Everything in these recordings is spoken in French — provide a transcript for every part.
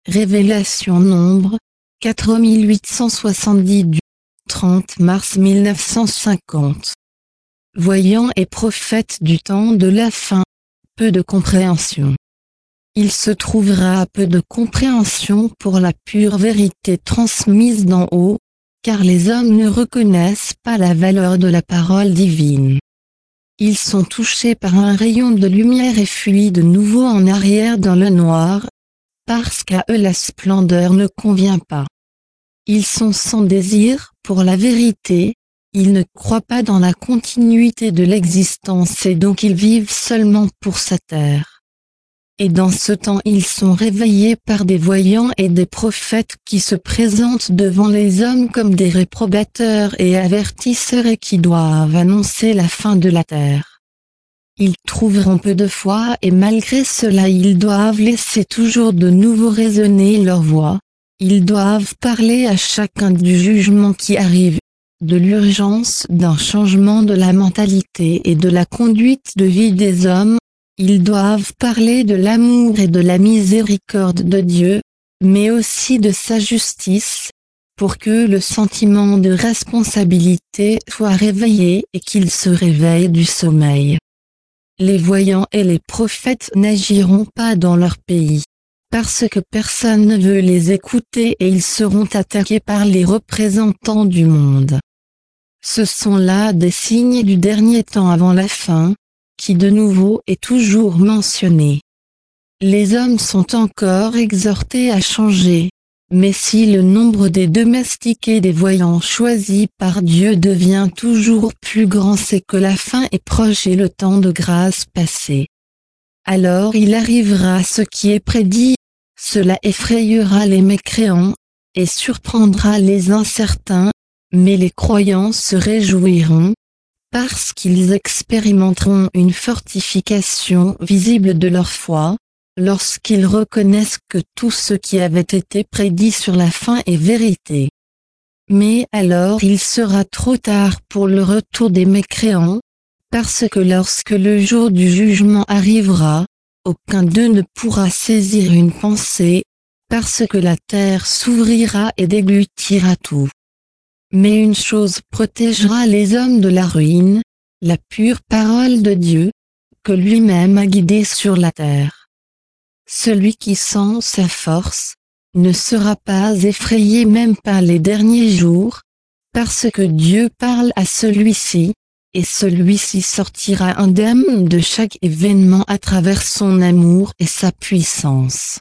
Révélation Nombre, 4870 du 30 mars 1950. Voyants et prophètes du temps de la fin, peu de compréhension. Il se trouvera peu de compréhension pour la pure vérité transmise d'en haut, car les hommes ne reconnaissent pas la valeur de la parole divine. Ils sont touchés par un rayon de lumière et fuient de nouveau en arrière dans le noir, parce qu'à eux la splendeur ne convient pas. Ils sont sans désir pour la vérité, ils ne croient pas dans la continuité de l'existence et donc ils vivent seulement pour sa terre. Et dans ce temps ils sont réveillés par des voyants et des prophètes qui se présentent devant les hommes comme des réprobateurs et avertisseurs et qui doivent annoncer la fin de la terre. Ils trouveront peu de foi et malgré cela ils doivent laisser toujours de nouveau résonner leur voix. Ils doivent parler à chacun du jugement qui arrive, de l'urgence d'un changement de la mentalité et de la conduite de vie des hommes. Ils doivent parler de l'amour et de la miséricorde de Dieu, mais aussi de sa justice, pour que le sentiment de responsabilité soit réveillé et qu'ils se réveillent du sommeil. Les voyants et les prophètes n'agiront pas dans leur pays, parce que personne ne veut les écouter et ils seront attaqués par les représentants du monde. Ce sont là des signes du dernier temps avant la fin, qui de nouveau est toujours mentionné. Les hommes sont encore exhortés à changer, mais si le nombre des domestiqués des voyants choisis par Dieu devient toujours plus grand, c'est que la fin est proche et le temps de grâce passé. Alors il arrivera ce qui est prédit, cela effrayera les mécréants, et surprendra les incertains, mais les croyants se réjouiront, parce qu'ils expérimenteront une fortification visible de leur foi, lorsqu'ils reconnaissent que tout ce qui avait été prédit sur la fin est vérité. Mais alors il sera trop tard pour le retour des mécréants, parce que lorsque le jour du jugement arrivera, aucun d'eux ne pourra saisir une pensée, parce que la terre s'ouvrira et déglutira tout. Mais une chose protégera les hommes de la ruine, la pure parole de Dieu, que lui-même a guidée sur la terre. Celui qui sent sa force, ne sera pas effrayé même par les derniers jours, parce que Dieu parle à celui-ci, et celui-ci sortira indemne de chaque événement à travers son amour et sa puissance.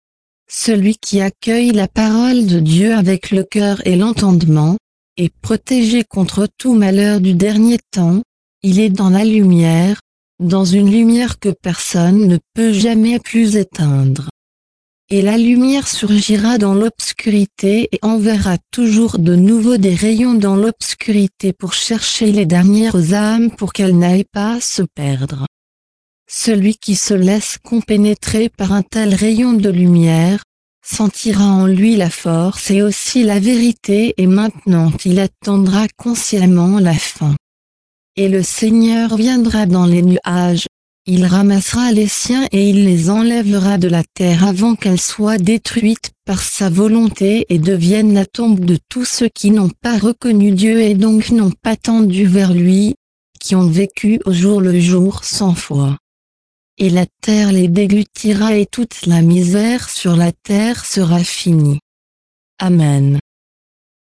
Celui qui accueille la parole de Dieu avec le cœur et l'entendement, est protégé contre tout malheur du dernier temps, il est dans la lumière, dans une lumière que personne ne peut jamais plus éteindre. Et la lumière surgira dans l'obscurité et enverra toujours de nouveau des rayons dans l'obscurité pour chercher les dernières âmes pour qu'elles n'aillent pas se perdre. Celui qui se laisse compénétrer par un tel rayon de lumière, sentira en lui la force et aussi la vérité et maintenant il attendra consciemment la fin. Et le Seigneur viendra dans les nuages, il ramassera les siens et il les enlèvera de la terre avant qu'elle soit détruite par sa volonté et devienne la tombe de tous ceux qui n'ont pas reconnu Dieu et donc n'ont pas tendu vers lui, qui ont vécu au jour le jour sans foi. Et la terre les déglutira et toute la misère sur la terre sera finie. Amen.